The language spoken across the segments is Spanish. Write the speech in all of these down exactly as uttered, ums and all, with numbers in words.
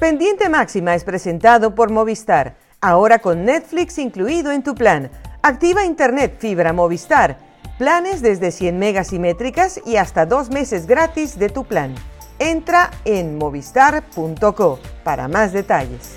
Pendiente Máxima es presentado por Movistar, ahora con Netflix incluido en tu plan. Activa Internet Fibra Movistar. Planes desde cien megas simétricas y hasta dos meses gratis de tu plan. Entra en movistar punto co para más detalles.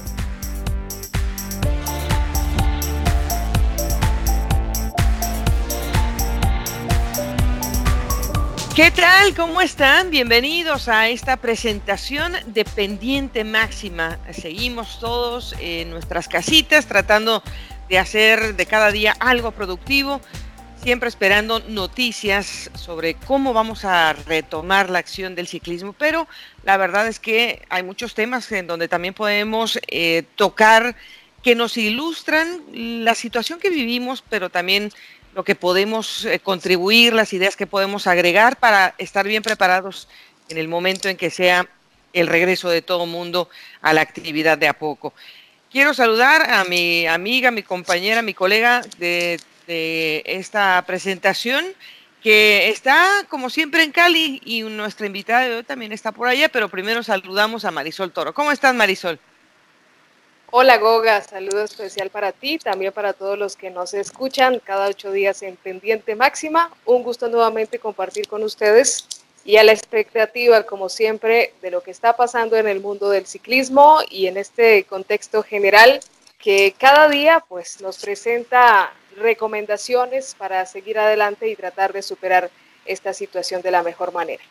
¿Qué tal? ¿Cómo están? Bienvenidos a esta presentación de Pendiente Máxima. Seguimos todos en nuestras casitas tratando de hacer de cada día algo productivo, siempre esperando noticias sobre cómo vamos a retomar la acción del ciclismo, pero la verdad es que hay muchos temas en donde también podemos eh, tocar que nos ilustran la situación que vivimos, pero también lo que podemos eh, contribuir, las ideas que podemos agregar para estar bien preparados en el momento en que sea el regreso de todo mundo a la actividad de a poco. Quiero saludar a mi amiga, mi compañera, mi colega de, de esta presentación, que está como siempre en Cali, y nuestra invitada de hoy también está por allá, pero primero saludamos a Marisol Toro. ¿Cómo estás, Marisol? Hola Goga, saludo especial para ti, también para todos los que nos escuchan cada ocho días en Pendiente Máxima. Un gusto nuevamente compartir con ustedes y a la expectativa, como siempre, de lo que está pasando en el mundo del ciclismo y en este contexto general que cada día pues, nos presenta recomendaciones para seguir adelante y tratar de superar esta situación de la mejor manera.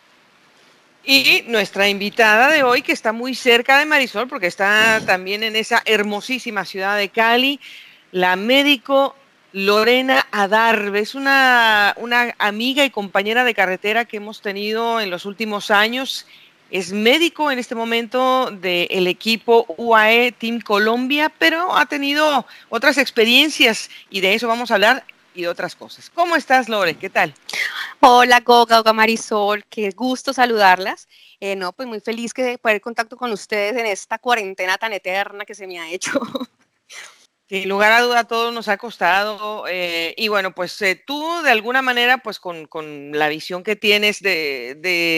Y nuestra invitada de hoy, que está muy cerca de Marisol, porque está también en esa hermosísima ciudad de Cali, la médico Lorena Adarve. Es una, una amiga y compañera de carretera que hemos tenido en los últimos años. Es médico en este momento del equipo U A E Team Colombia, pero ha tenido otras experiencias y de eso vamos a hablar y de otras cosas. ¿Cómo estás, Lore? ¿Qué tal? Hola, Goga, Goga Marisol, qué gusto saludarlas. Eh, no, pues muy feliz de poder contacto con ustedes en esta cuarentena tan eterna que se me ha hecho. Sin lugar a duda, todo nos ha costado. Eh, y bueno, pues eh, tú de alguna manera, pues con, con la visión que tienes de,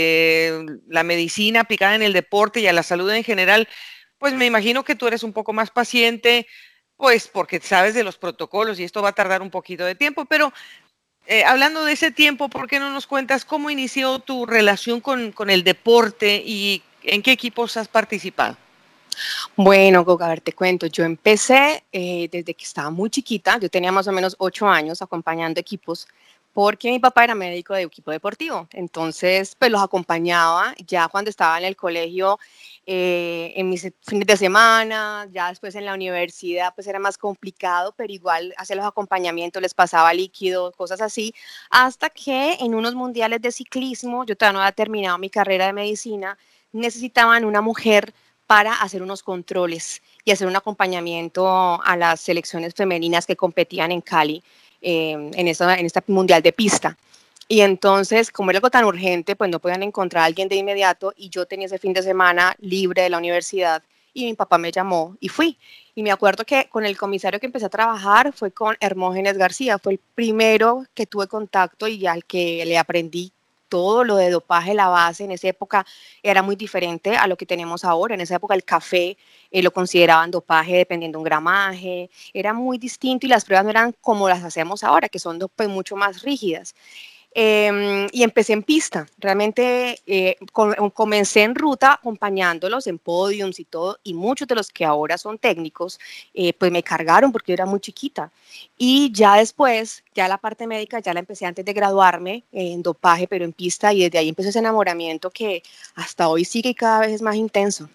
de la medicina aplicada en el deporte y a la salud en general, pues me imagino que tú eres un poco más paciente, pues porque sabes de los protocolos y esto va a tardar un poquito de tiempo. Pero eh, hablando de ese tiempo, ¿por qué no nos cuentas cómo inició tu relación con, con el deporte y en qué equipos has participado? Bueno, Goga, a ver, te cuento, yo empecé eh, desde que estaba muy chiquita, yo tenía más o menos ocho años acompañando equipos, porque mi papá era médico de equipo deportivo, entonces pues los acompañaba ya cuando estaba en el colegio, eh, en mis fines de semana, ya después en la universidad pues era más complicado, pero igual hacía los acompañamientos, les pasaba líquido, cosas así, hasta que en unos mundiales de ciclismo, yo todavía no había terminado mi carrera de medicina, necesitaban una mujer para hacer unos controles y hacer un acompañamiento a las selecciones femeninas que competían en Cali eh, en, esta, en esta mundial de pista. Y entonces, como era algo tan urgente, pues no podían encontrar a alguien de inmediato y yo tenía ese fin de semana libre de la universidad y mi papá me llamó y fui. Y me acuerdo que con el comisario que empecé a trabajar fue con Hermógenes García, fue el primero que tuve contacto y al que le aprendí todo lo de dopaje, la base. En esa época era muy diferente a lo que tenemos ahora. En esa época el café eh, lo consideraban dopaje dependiendo de un gramaje, era muy distinto y las pruebas no eran como las hacemos ahora, que son pues, mucho más rígidas. Eh, y empecé en pista, realmente eh, com comencé en ruta acompañándolos en podiums y todo, y muchos de los que ahora son técnicos, eh, pues me cargaron porque yo era muy chiquita. Y ya después, ya la parte médica, ya la empecé antes de graduarme eh, en dopaje, pero en pista, y desde ahí empezó ese enamoramiento que hasta hoy sigue y cada vez es más intenso.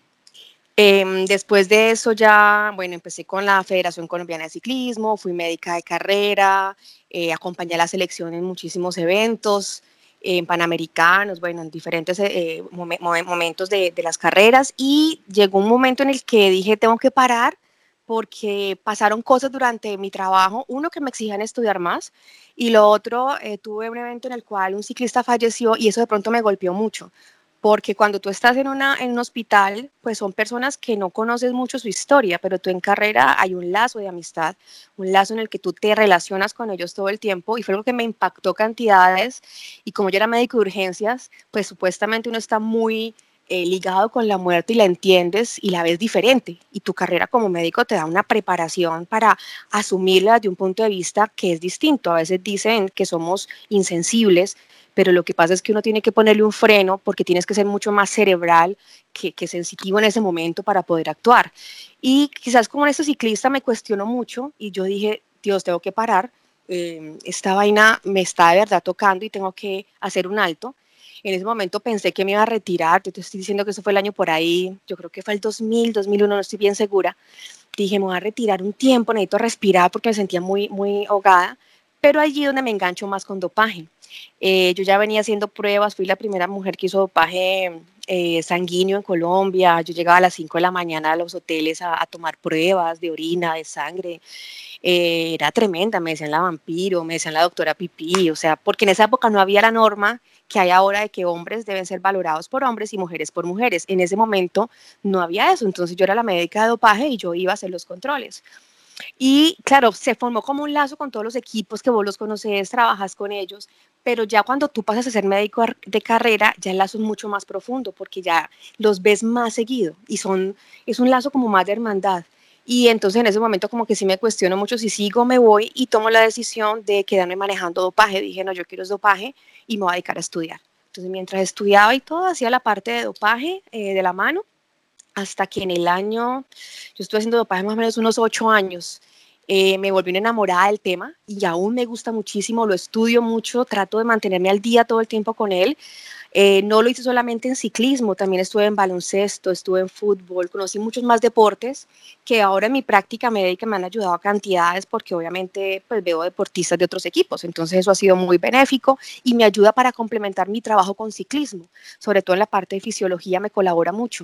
Eh, después de eso ya, bueno, empecé con la Federación Colombiana de Ciclismo, fui médica de carrera, eh, acompañé a la selección en muchísimos eventos, en Panamericanos, bueno, en diferentes eh, mom momentos de, de las carreras, y llegó un momento en el que dije, tengo que parar porque pasaron cosas durante mi trabajo, uno que me exigían estudiar más, y lo otro, eh, tuve un evento en el cual un ciclista falleció y eso de pronto me golpeó mucho porque cuando tú estás en, una, en un hospital, pues son personas que no conoces mucho su historia, pero tú en carrera hay un lazo de amistad, un lazo en el que tú te relacionas con ellos todo el tiempo, y fue algo que me impactó cantidades, y como yo era médico de urgencias, pues supuestamente uno está muy eh, ligado con la muerte y la entiendes y la ves diferente. Y tu carrera como médico te da una preparación para asumirla desde un punto de vista que es distinto. A veces dicen que somos insensibles, pero lo que pasa es que uno tiene que ponerle un freno porque tienes que ser mucho más cerebral que, que sensitivo en ese momento para poder actuar. Y quizás como en este ciclista me cuestiono mucho y yo dije, Dios, tengo que parar, eh, esta vaina me está de verdad tocando y tengo que hacer un alto. En ese momento pensé que me iba a retirar, yo te estoy diciendo que eso fue el año por ahí, yo creo que fue el dos mil, dos mil uno, no estoy bien segura. Dije, me voy a retirar un tiempo, necesito respirar porque me sentía muy, muy ahogada, pero allí donde me engancho más con dopaje. Eh, yo ya venía haciendo pruebas, fui la primera mujer que hizo dopaje eh, sanguíneo en Colombia, yo llegaba a las cinco de la mañana a los hoteles a, a tomar pruebas de orina, de sangre, eh, era tremenda, me decían la vampiro, me decían la doctora pipí, o sea, porque en esa época no había la norma que hay ahora de que hombres deben ser valorados por hombres y mujeres por mujeres. En ese momento no había eso, entonces yo era la médica de dopaje y yo iba a hacer los controles. Y claro, se formó como un lazo con todos los equipos que vos los conoces, trabajas con ellos, pero ya cuando tú pasas a ser médico de carrera, ya el lazo es mucho más profundo porque ya los ves más seguido y son, es un lazo como más de hermandad. Y entonces en ese momento como que sí me cuestiono mucho si sigo, me voy y tomo la decisión de quedarme manejando dopaje. Dije, no, yo quiero es dopaje y me voy a dedicar a estudiar. Entonces mientras estudiaba y todo, hacía la parte de dopaje eh, de la mano hasta que en el año, yo estuve haciendo dopaje más o menos unos ocho años, eh, me volví una enamorada del tema y aún me gusta muchísimo, lo estudio mucho, trato de mantenerme al día todo el tiempo con él. Eh, no lo hice solamente en ciclismo, también estuve en baloncesto, estuve en fútbol, conocí muchos más deportes que ahora en mi práctica médica me han ayudado a cantidades porque obviamente pues veo deportistas de otros equipos, entonces eso ha sido muy benéfico y me ayuda para complementar mi trabajo con ciclismo, sobre todo en la parte de fisiología me colabora mucho.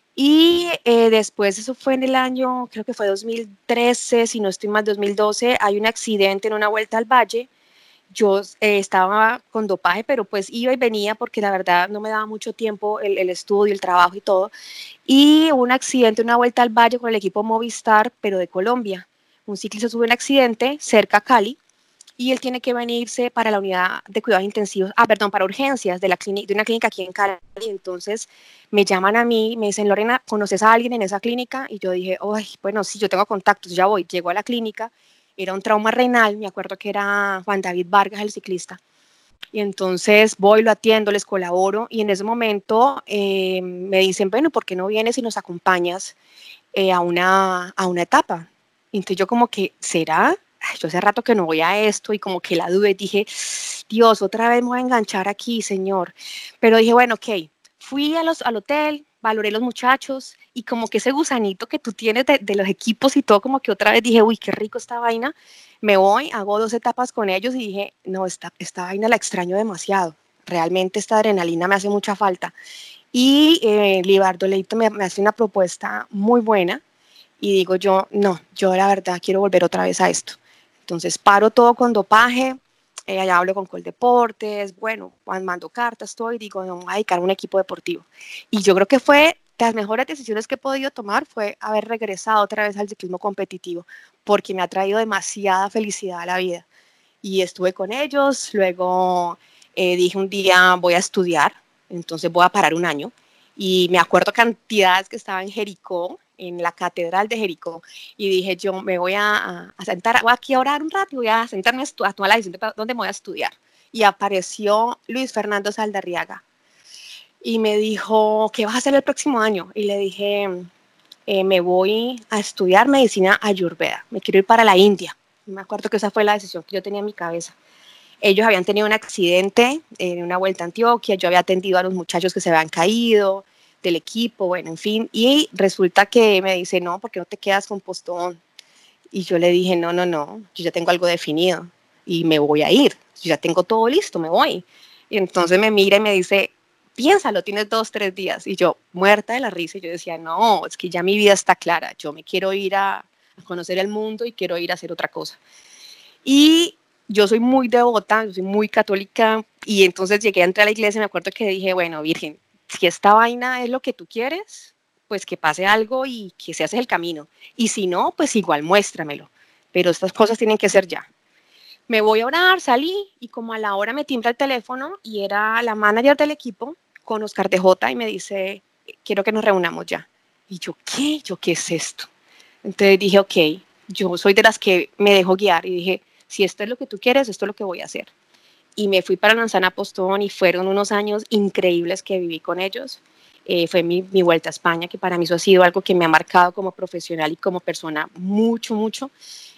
Y eh, después, eso fue en el año, creo que fue dos mil trece, si no estoy mal, dos mil doce, hay un accidente en una vuelta al valle. Yo eh, estaba con dopaje, pero pues iba y venía porque la verdad no me daba mucho tiempo el, el estudio, el trabajo y todo. Y hubo un accidente, una vuelta al valle con el equipo Movistar, pero de Colombia. Un ciclista tuvo un accidente cerca a Cali y él tiene que venirse para la unidad de cuidados intensivos, ah, perdón, para urgencias de, la de una clínica aquí en Cali. Entonces me llaman a mí, me dicen, Lorena, ¿conoces a alguien en esa clínica? Y yo dije, ay, bueno, sí, yo tengo contactos, ya voy. Llego a la clínica, era un trauma renal, me acuerdo que era Juan David Vargas, el ciclista. Y entonces voy, lo atiendo, les colaboro y en ese momento eh, me dicen, bueno, ¿por qué no vienes y nos acompañas eh, a, una, a una etapa? Y entonces yo como que, ¿será? Ay, yo hace rato que no voy a esto y como que la dudé, dije, Dios, otra vez me voy a enganchar aquí, Señor. Pero dije, bueno, ok, fui a los, al hotel, valoré los muchachos y como que ese gusanito que tú tienes de, de los equipos y todo, como que otra vez dije, uy, qué rico esta vaina, me voy, hago dos etapas con ellos y dije, no, esta, esta vaina la extraño demasiado, realmente esta adrenalina me hace mucha falta. Y eh, Libardo Leito me, me hace una propuesta muy buena y digo yo, no, yo la verdad quiero volver otra vez a esto. Entonces paro todo con dopaje, eh, allá hablo con Coldeportes, bueno, mando cartas, todo y digo, no, voy a dedicar a un equipo deportivo. Y yo creo que fue de las mejores decisiones que he podido tomar fue haber regresado otra vez al ciclismo competitivo, porque me ha traído demasiada felicidad a la vida. Y estuve con ellos, luego eh, dije un día voy a estudiar, entonces voy a parar un año. Y me acuerdo cantidades que estaba en Jericó, en la catedral de Jericó, y dije yo me voy a, a sentar, voy aquí a orar un rato y voy a sentarme a, a tomar la decisión de dónde me voy a estudiar. Y apareció Luis Fernando Saldarriaga y me dijo, ¿qué vas a hacer el próximo año? Y le dije, eh, me voy a estudiar medicina ayurveda, me quiero ir para la India. Me acuerdo que esa fue la decisión que yo tenía en mi cabeza. Ellos habían tenido un accidente en una vuelta a Antioquia, yo había atendido a los muchachos que se habían caído del equipo, bueno, en fin, y resulta que me dice, no, ¿por qué no te quedas con Postobón? Y yo le dije, no, no, no, yo ya tengo algo definido y me voy a ir, yo ya tengo todo listo, me voy. Y entonces me mira y me dice, piénsalo, tienes dos, tres días. Y yo, muerta de la risa, y yo decía, no, es que ya mi vida está clara, yo me quiero ir a, a conocer el mundo y quiero ir a hacer otra cosa. Y yo soy muy devota, yo soy muy católica, y entonces llegué a entrar a la iglesia y me acuerdo que dije, bueno, Virgen, si esta vaina es lo que tú quieres, pues que pase algo y que se hace el camino. Y si no, pues igual muéstramelo. Pero estas cosas tienen que ser ya. Me voy a orar, salí y como a la hora me timbra el teléfono y era la manager del equipo con Oscar de Jota y me dice, quiero que nos reunamos ya. Y yo, ¿qué? Yo, ¿qué es esto? Entonces dije, ok, yo soy de las que me dejo guiar y dije, si esto es lo que tú quieres, esto es lo que voy a hacer. Y me fui para Manzana Postobón y fueron unos años increíbles que viví con ellos. Eh, fue mi, mi vuelta a España, que para mí eso ha sido algo que me ha marcado como profesional y como persona mucho, mucho.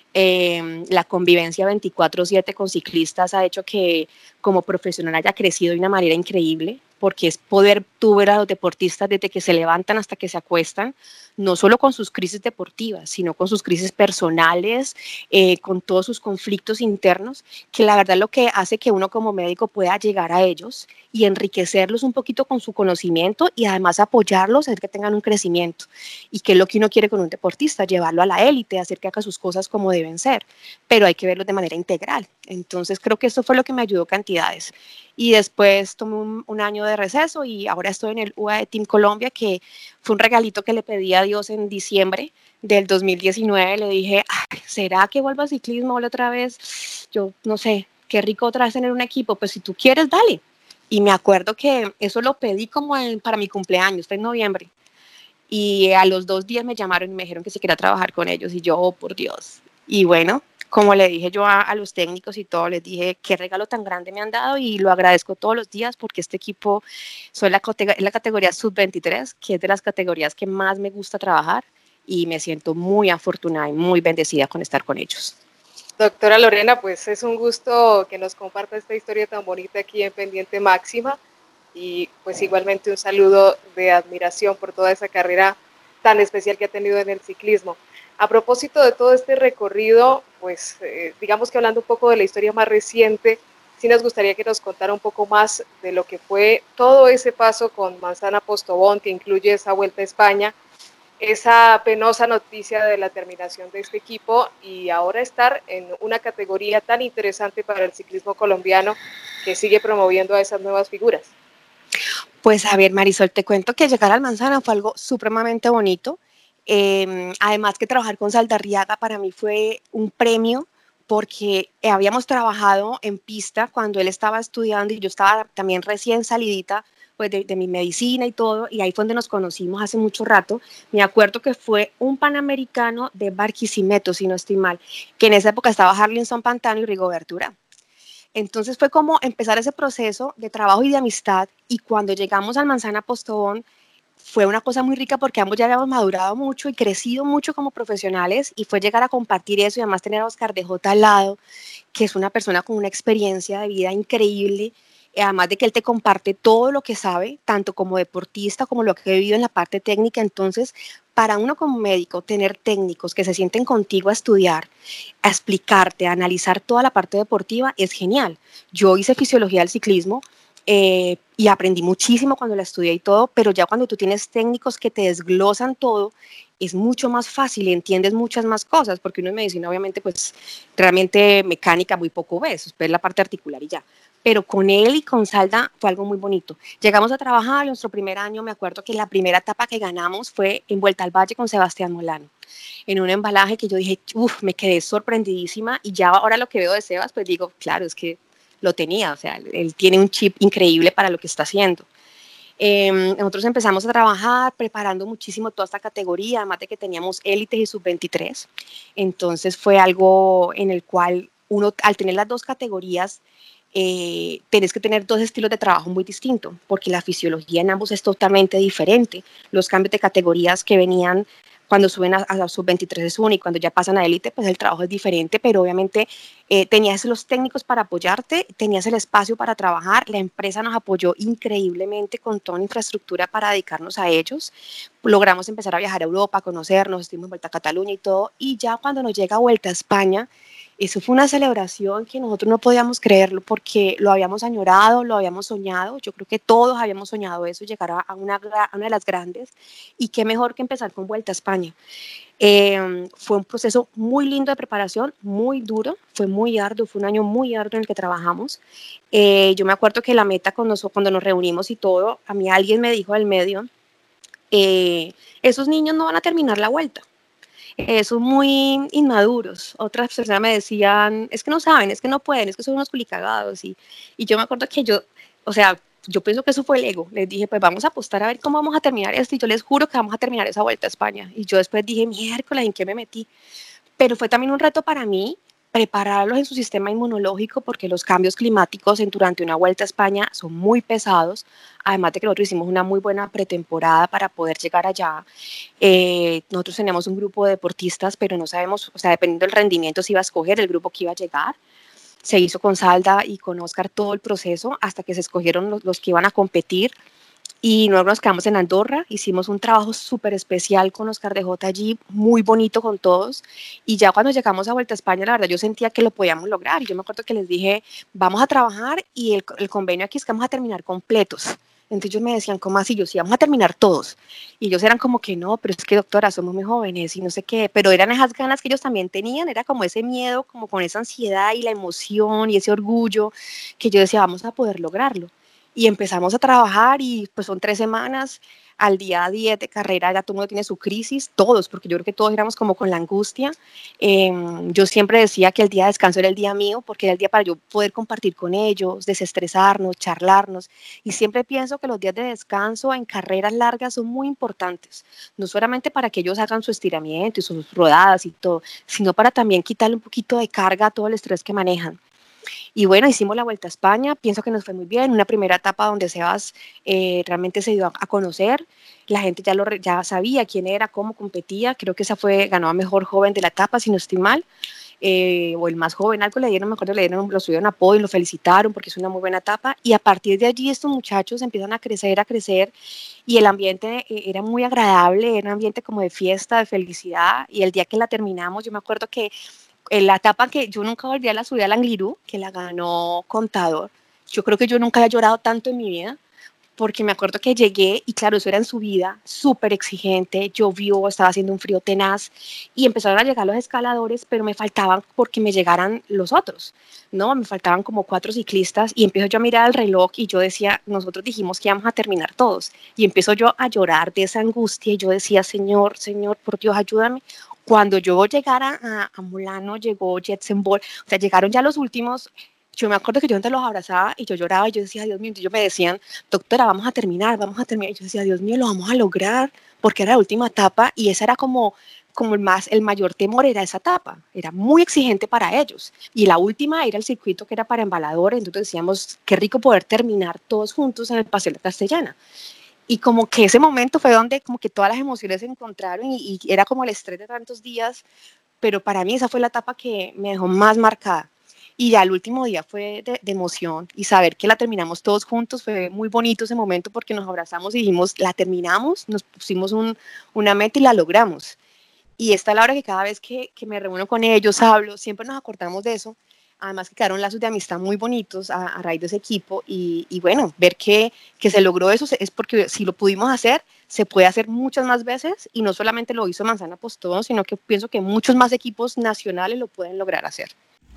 Eh, la convivencia veinticuatro siete con ciclistas ha hecho que como profesional haya crecido de una manera increíble, porque es poder tú ver a los deportistas desde que se levantan hasta que se acuestan, no solo con sus crisis deportivas, sino con sus crisis personales, eh, con todos sus conflictos internos, que la verdad lo que hace que uno como médico pueda llegar a ellos y enriquecerlos un poquito con su conocimiento y además apoyarlos, hacer que tengan un crecimiento. Y que es lo que uno quiere con un deportista, llevarlo a la élite, hacer que haga sus cosas como deben ser, pero hay que verlo de manera integral. Entonces creo que esto fue lo que me ayudó cantidades. Y después tomé un, un año de receso y ahora estoy en el U A E Team Colombia, que fue un regalito que le pedí a Dios en diciembre del dos mil diecinueve. Le dije, ¿será que vuelvo a ciclismo otra vez? Yo no sé, qué rico otra vez tener un equipo, pues si tú quieres, dale. Y me acuerdo que eso lo pedí como en, para mi cumpleaños, fue en noviembre. Y a los dos días me llamaron y me dijeron que si quería trabajar con ellos y yo, oh, por Dios. Y bueno, como le dije yo a, a los técnicos y todo, les dije qué regalo tan grande me han dado y lo agradezco todos los días porque este equipo, soy la, la categoría sub veintitrés, que es de las categorías que más me gusta trabajar y me siento muy afortunada y muy bendecida con estar con ellos. Doctora Lorena, pues es un gusto que nos comparta esta historia tan bonita aquí en Pendiente Máxima y pues igualmente un saludo de admiración por toda esa carrera tan especial que ha tenido en el ciclismo. A propósito de todo este recorrido, pues eh, digamos que hablando un poco de la historia más reciente, sí nos gustaría que nos contara un poco más de lo que fue todo ese paso con Manzana Postobón, que incluye esa vuelta a España, esa penosa noticia de la terminación de este equipo y ahora estar en una categoría tan interesante para el ciclismo colombiano que sigue promoviendo a esas nuevas figuras. Pues a ver, Marisol, te cuento que llegar al Manzana fue algo supremamente bonito. Eh, además que trabajar con Saldarriaga para mí fue un premio porque habíamos trabajado en pista cuando él estaba estudiando y yo estaba también recién salidita pues de, de mi medicina y todo, y ahí fue donde nos conocimos hace mucho rato. Me acuerdo que fue un Panamericano de Barquisimeto, si no estoy mal, que en esa época estaba Harlinson Pantano y Rigoberto Urán. Entonces fue como empezar ese proceso de trabajo y de amistad, y cuando llegamos al Manzana Postobón fue una cosa muy rica porque ambos ya habíamos madurado mucho y crecido mucho como profesionales, y fue llegar a compartir eso y además tener a Oscar de Jota al lado, que es una persona con una experiencia de vida increíble, además de que él te comparte todo lo que sabe, tanto como deportista como lo que he vivido en la parte técnica. Entonces, para uno como médico, tener técnicos que se sienten contigo a estudiar, a explicarte, a analizar toda la parte deportiva es genial. Yo hice fisiología del ciclismo, eh, y aprendí muchísimo cuando la estudié y todo, pero ya cuando tú tienes técnicos que te desglosan todo, es mucho más fácil y entiendes muchas más cosas, porque uno en medicina obviamente pues realmente mecánica muy poco ves, ves la parte articular y ya. Pero con él y con Salda fue algo muy bonito. Llegamos a trabajar, nuestro primer año, me acuerdo que la primera etapa que ganamos fue en Vuelta al Valle con Sebastián Molano, en un embalaje que yo dije, uff, me quedé sorprendidísima, y ya ahora lo que veo de Sebas, pues digo, claro, es que lo tenía, o sea, él tiene un chip increíble para lo que está haciendo. Eh, nosotros empezamos a trabajar preparando muchísimo toda esta categoría, además de que teníamos élites y sub veintitrés, entonces fue algo en el cual uno, al tener las dos categorías, eh, tenés que tener dos estilos de trabajo muy distintos, porque la fisiología en ambos es totalmente diferente. Los cambios de categorías que venían cuando suben a, a sub veintitrés es uno, y cuando ya pasan a élite, pues el trabajo es diferente, pero obviamente eh, tenías los técnicos para apoyarte, tenías el espacio para trabajar, la empresa nos apoyó increíblemente con toda una infraestructura para dedicarnos a ellos. Logramos empezar a viajar a Europa, a conocernos, estuvimos en Vuelta a Cataluña y todo, y ya cuando nos llega Vuelta a España, eso fue una celebración que nosotros no podíamos creerlo porque lo habíamos añorado, lo habíamos soñado. Yo creo que todos habíamos soñado eso, llegar a una, a una de las grandes, y qué mejor que empezar con Vuelta a España. Eh, fue un proceso muy lindo de preparación, muy duro, fue muy arduo, fue un año muy arduo en el que trabajamos. Eh, yo me acuerdo que la meta con nosotros, cuando nos reunimos y todo, a mí alguien me dijo del medio, eh, esos niños no van a terminar la vuelta. Eh, son muy inmaduros. Otras personas me decían, es que no saben, es que no pueden, es que son unos culicagados. Y, y yo me acuerdo que yo, o sea, yo pienso que eso fue el ego. Les dije, pues vamos a apostar a ver cómo vamos a terminar esto, y yo les juro que vamos a terminar esa Vuelta a España. Y yo después dije, miércoles, ¿en qué me metí? Pero fue también un reto para mí prepararlos en su sistema inmunológico, porque los cambios climáticos en, durante una Vuelta a España son muy pesados, además de que nosotros hicimos una muy buena pretemporada para poder llegar allá. Eh, nosotros teníamos un grupo de deportistas, pero no sabemos, o sea, dependiendo del rendimiento se iba a escoger el grupo que iba a llegar. Se hizo con Salda y con Oscar todo el proceso hasta que se escogieron los, los que iban a competir. Y nosotros nos quedamos en Andorra, hicimos un trabajo súper especial con Oscar de Jota allí, muy bonito con todos, y ya cuando llegamos a Vuelta a España, la verdad yo sentía que lo podíamos lograr, y yo me acuerdo que les dije, vamos a trabajar, y el, el convenio aquí es que vamos a terminar completos. Entonces ellos me decían, ¿cómo así? Yo, sí, vamos a terminar todos. Y ellos eran como que no, pero es que doctora, somos muy jóvenes y no sé qué, pero eran esas ganas que ellos también tenían, era como ese miedo, como con esa ansiedad y la emoción y ese orgullo, que yo decía, vamos a poder lograrlo. Y empezamos a trabajar, y pues son tres semanas, al día diez de carrera ya todo el mundo tiene su crisis, todos, porque yo creo que todos éramos como con la angustia. Eh, yo siempre decía que el día de descanso era el día mío, porque era el día para yo poder compartir con ellos, desestresarnos, charlarnos, y siempre pienso que los días de descanso en carreras largas son muy importantes, no solamente para que ellos hagan su estiramiento y sus rodadas y todo, sino para también quitarle un poquito de carga a todo el estrés que manejan. Y bueno, hicimos la Vuelta a España, pienso que nos fue muy bien, una primera etapa donde Sebas eh, realmente se dio a, a conocer, la gente ya, lo, ya sabía quién era, cómo competía, creo que esa fue, ganó a mejor joven de la etapa, si no estoy mal, eh, o el más joven, algo le dieron, me acuerdo, le dieron, lo subieron a podio y lo felicitaron porque es una muy buena etapa, y a partir de allí estos muchachos empiezan a crecer, a crecer, y el ambiente eh, era muy agradable, era un ambiente como de fiesta, de felicidad, y el día que la terminamos, yo me acuerdo que en la etapa que yo nunca volví a la subida al Angliru, que la ganó Contador, yo creo que yo nunca había llorado tanto en mi vida, porque me acuerdo que llegué y claro, eso era en subida, súper exigente, llovió, estaba haciendo un frío tenaz y empezaron a llegar los escaladores, pero me faltaban porque me llegaran los otros, ¿no? Me faltaban como cuatro ciclistas y empiezo yo a mirar el reloj y yo decía, nosotros dijimos que íbamos a terminar todos, y empiezo yo a llorar de esa angustia y yo decía, Señor, Señor, por Dios, ayúdame. Cuando yo llegara a, a Mulano, llegó Jetsen Ball, o sea, llegaron ya los últimos. Yo me acuerdo que yo antes los abrazaba y yo lloraba y yo decía, Dios mío, y ellos me decían, doctora, vamos a terminar, vamos a terminar. Y yo decía, Dios mío, lo vamos a lograr, porque era la última etapa y esa era como, como el, más, el mayor temor, era esa etapa, era muy exigente para ellos. Y la última era el circuito que era para embaladores, entonces decíamos, qué rico poder terminar todos juntos en el Paseo de la Castellana. Y como que ese momento fue donde como que todas las emociones se encontraron y, y era como el estrés de tantos días, pero para mí esa fue la etapa que me dejó más marcada. Y ya el último día fue de, de emoción y saber que la terminamos todos juntos, fue muy bonito ese momento porque nos abrazamos y dijimos, la terminamos, nos pusimos un, una meta y la logramos. Y esta es la hora que cada vez que, que me reúno con ellos, hablo, siempre nos acordamos de eso. Además que quedaron lazos de amistad muy bonitos a, a raíz de ese equipo y, y bueno, ver que, que se logró eso es porque si lo pudimos hacer, se puede hacer muchas más veces y no solamente lo hizo Manzana Postobón, sino que pienso que muchos más equipos nacionales lo pueden lograr hacer.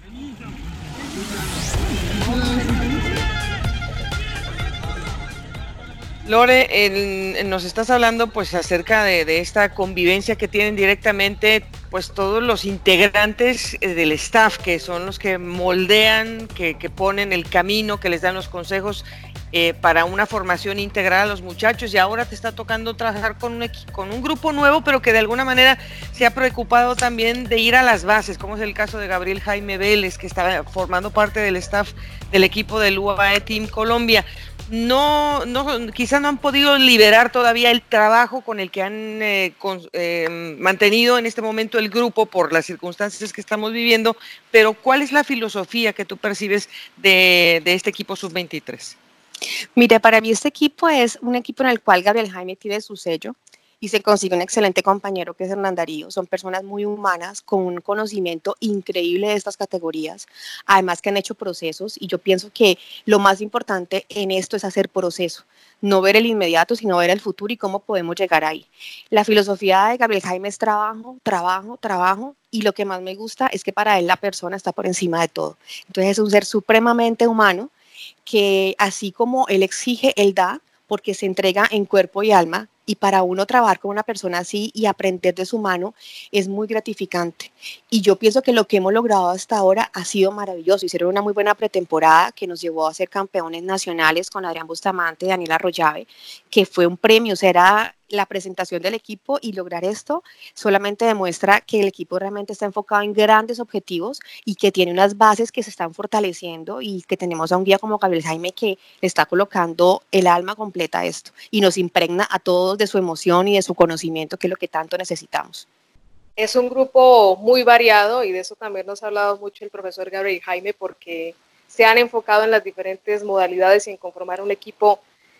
Lore, el, nos estás hablando pues acerca de, de esta convivencia que tienen directamente pues todos los integrantes del staff, que son los que moldean, que, que ponen el camino, que les dan los consejos eh, para una formación integral a los muchachos, y ahora te está tocando trabajar con un, con un grupo nuevo, pero que de alguna manera se ha preocupado también de ir a las bases, como es el caso de Gabriel Jaime Vélez, que está formando parte del staff del equipo del U A E Team Colombia. No, no, quizás no han podido liberar todavía el trabajo con el que han eh, con, eh, mantenido en este momento el grupo por las circunstancias que estamos viviendo, pero ¿cuál es la filosofía que tú percibes de, de este equipo sub veintitrés? Mire, para mí este equipo es un equipo en el cual Gabriel Jaime tiene su sello y se consigue un excelente compañero que es Hernán Darío. Son personas muy humanas con un conocimiento increíble de estas categorías, además que han hecho procesos, y yo pienso que lo más importante en esto es hacer proceso, no ver el inmediato, sino ver el futuro y cómo podemos llegar ahí. La filosofía de Gabriel Jaime es trabajo, trabajo, trabajo, y lo que más me gusta es que para él la persona está por encima de todo. Entonces es un ser supremamente humano que así como él exige, él da, porque se entrega en cuerpo y alma Y para uno trabajar con una persona así y aprender de su mano es muy gratificante. Y yo pienso que lo que hemos logrado hasta ahora ha sido maravilloso. Hicieron una muy buena pretemporada que nos llevó a ser campeones nacionales con Adrián Bustamante y Daniela Arroyave, que fue un premio, o sea, era la presentación del equipo, y lograr esto solamente demuestra que el equipo realmente está enfocado en grandes objetivos y que tiene unas bases que se están fortaleciendo, y que tenemos a un guía como Gabriel Jaime que le está colocando el alma completa a esto y nos impregna a todos de su emoción y de su conocimiento, que es lo que tanto necesitamos. Es un grupo muy variado y de eso también nos ha hablado mucho el profesor Gabriel Jaime, porque se han enfocado en las diferentes modalidades y en conformar un equipo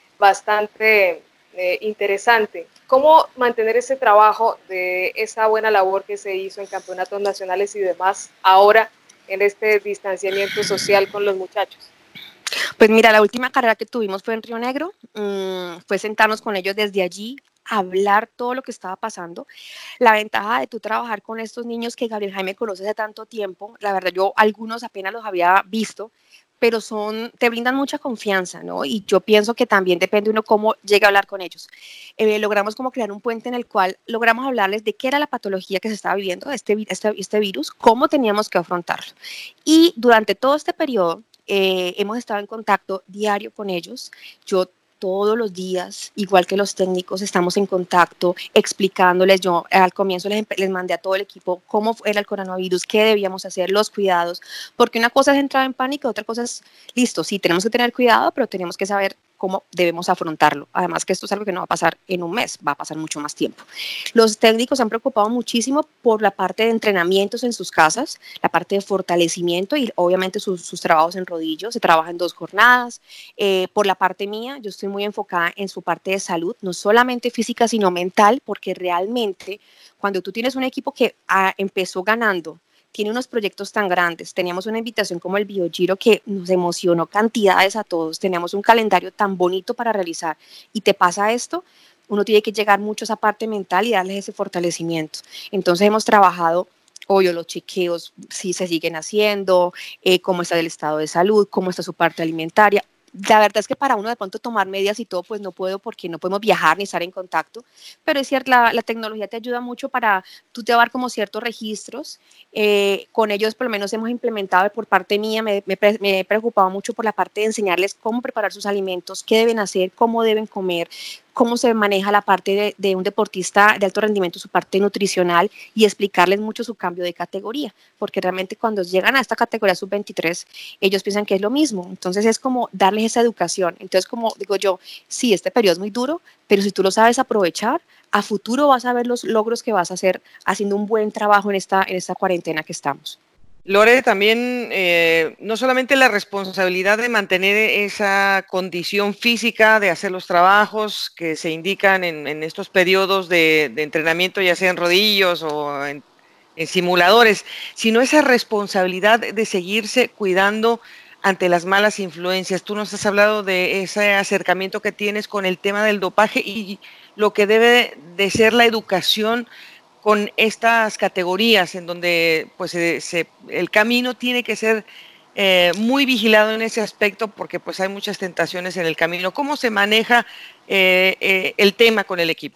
bastante eh, interesante. ¿Cómo mantener ese trabajo de esa buena labor que se hizo en campeonatos nacionales y demás ahora en este distanciamiento social con los muchachos? Pues mira, la última carrera que tuvimos fue en Río Negro, mmm, fue sentarnos con ellos desde allí, hablar todo lo que estaba pasando. La ventaja de tú trabajar con estos niños que Gabriel Jaime conoce hace tanto tiempo, la verdad yo algunos apenas los había visto, pero son, te brindan mucha confianza, ¿no? Y yo pienso que también depende uno cómo llega a hablar con ellos. Eh, logramos como crear un puente en el cual logramos hablarles de qué era la patología que se estaba viviendo, este, este, este virus, cómo teníamos que afrontarlo. Y durante todo este periodo, eh, hemos estado en contacto diario con ellos. Yo todos los días, igual que los técnicos, estamos en contacto, explicándoles. Yo al comienzo les, les mandé a todo el equipo cómo era el coronavirus, qué debíamos hacer, los cuidados, porque una cosa es entrar en pánico, otra cosa es, listo, sí, tenemos que tener cuidado, pero tenemos que saber cómo debemos afrontarlo. Además que esto es algo que no va a pasar en un mes, va a pasar mucho más tiempo. Los técnicos se han preocupado muchísimo por la parte de entrenamientos en sus casas, la parte de fortalecimiento y obviamente sus, sus trabajos en rodillo. Se trabaja en dos jornadas. Eh, por la parte mía, yo estoy muy enfocada en su parte de salud, no solamente física, sino mental, porque realmente cuando tú tienes un equipo que ah, empezó ganando, tiene unos proyectos tan grandes, teníamos una invitación como el BioGiro que nos emocionó cantidades a todos, teníamos un calendario tan bonito para realizar, y te pasa esto, uno tiene que llegar mucho a esa parte mental y darles ese fortalecimiento. Entonces hemos trabajado, obvio, los chequeos, si se siguen haciendo, eh, cómo está el estado de salud, cómo está su parte alimentaria. La verdad es que para uno de pronto tomar medidas y todo, pues no puedo, porque no podemos viajar ni estar en contacto, pero es cierto, la, la tecnología te ayuda mucho para tú llevar como ciertos registros. Eh, con ellos por lo menos hemos implementado, por parte mía, me, me, me he preocupado mucho por la parte de enseñarles cómo preparar sus alimentos, qué deben hacer, cómo deben comer, cómo se maneja la parte de, de un deportista de alto rendimiento, su parte nutricional, y explicarles mucho su cambio de categoría, porque realmente cuando llegan a esta categoría sub veintitrés, ellos piensan que es lo mismo. Entonces es como darles esa educación. Entonces, como digo yo, sí, este periodo es muy duro, pero si tú lo sabes aprovechar, a futuro vas a ver los logros que vas a hacer haciendo un buen trabajo en esta, en esta cuarentena que estamos. Lore, también eh, no solamente la responsabilidad de mantener esa condición física, de hacer los trabajos que se indican en, en estos periodos de, de entrenamiento, ya sea en rodillos o en, en simuladores, sino esa responsabilidad de seguirse cuidando ante las malas influencias. Tú nos has hablado de ese acercamiento que tienes con el tema del dopaje y lo que debe de ser la educación con estas categorías, en donde pues se, se, el camino tiene que ser eh, muy vigilado en ese aspecto, porque pues hay muchas tentaciones en el camino. ¿Cómo se maneja eh, eh, el tema con el equipo?